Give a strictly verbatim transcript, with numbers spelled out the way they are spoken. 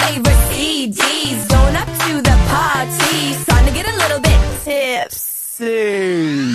favorite C Ds, going up to the party, starting to get a little bit tipsy.